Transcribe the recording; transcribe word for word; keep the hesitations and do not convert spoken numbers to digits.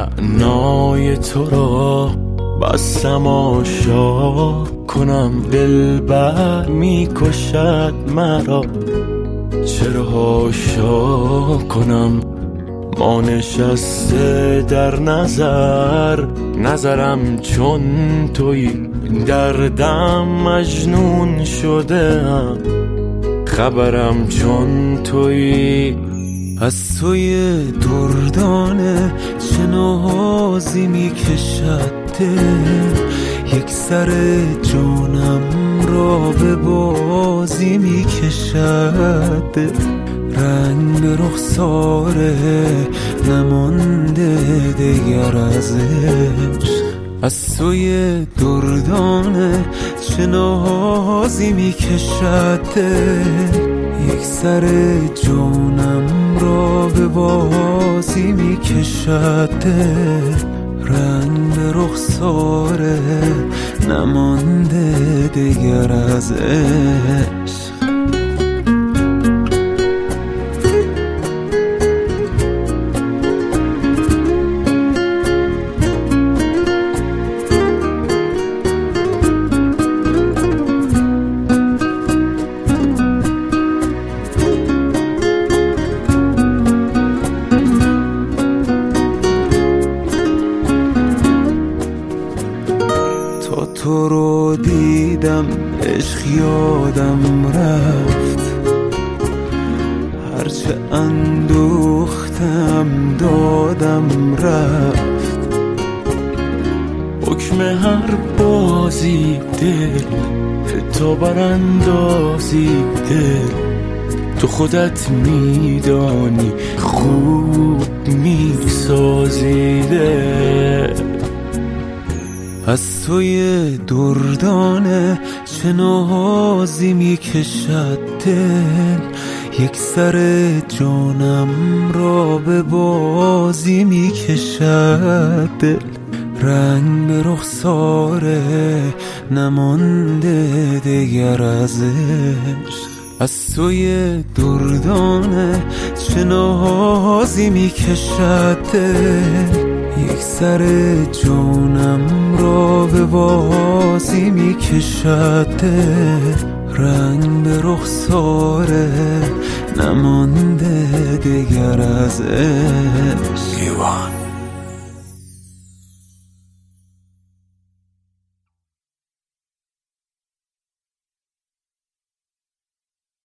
معنای تو را بس تماشا کنم. دلبر می کشد مرا چرا حاشا کنم. ما نشسته در نظر نظرم چون تویی، دردم مجنون شده ام خبرم چون تویی. از توی دردانه چه نازی می کشد دل، یک سر جانم را به بازی می کشد دل. رنگ به رخساره نمانده دیگر از عشق. از توی دردانه چه نازی می کشد دل، یک سر جانم را به بازی می کشد دل. رنگ به رخساره نمانده دیگر از عشق. تو رو دیدم عشق یادم رفت، هرچه اندوختم دادم رفت. حکم هر بازی دل تو براندازی دل، تو خودت میدانی خوب میسازی دل. از توی دردانه چه نازی می کشد دل، یک سر جانم را به بازی می کشد دل. رنگ به رخساره نمانده دیگر از عشق. از توی دردانه چه نازی می کشد دل، یک سر جانم را به بازی می کشد دل. رنگ به رخساره نمانده دیگر از عشق.